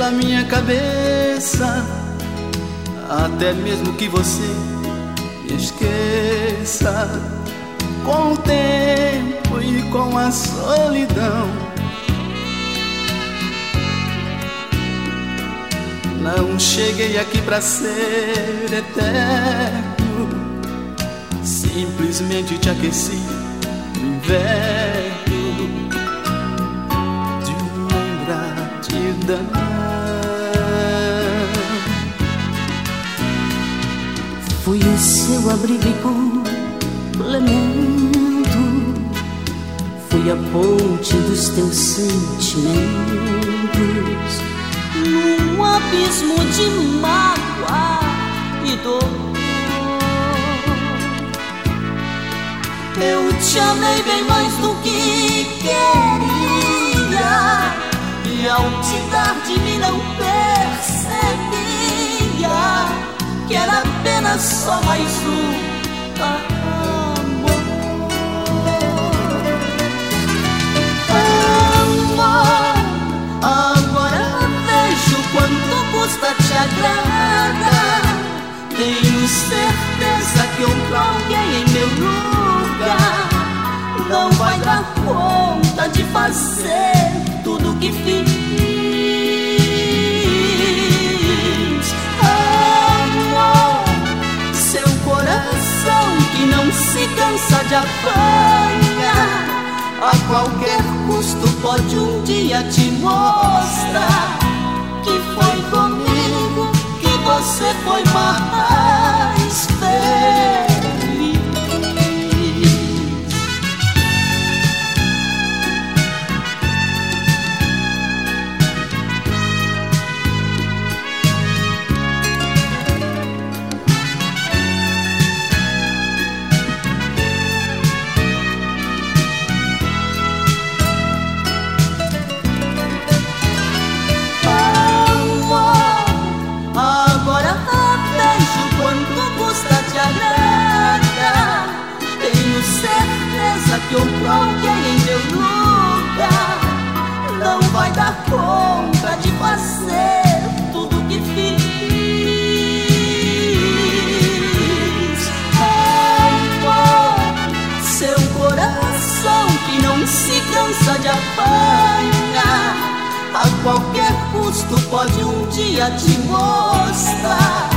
pela minha cabeça, até mesmo que você me esqueça. Com o tempo e com a solidão, não cheguei aqui pra ser eterno, simplesmente te aqueci no inverno de uma ingratidão. Fui o seu abrigo e complemento, fui a ponte dos teus sentimentos. Num abismo de mágoa e dor, eu te amei bem mais do que queria, e ao te dar de mim não percebia que era apenas só mais um amor. Amor, agora vejo quanto custa, te agrada. Tenho certeza que outro alguém em meu lugar não vai dar conta de fazer tudo que fiz. Que não se cansa de apanhar, a qualquer custo pode um dia te mostrar que foi comigo que você foi mais feliz. Que outro alguém em meu lugar não vai dar conta de fazer tudo que fiz. Amor, seu coração que não se cansa de apanhar, a qualquer custo pode um dia te mostrar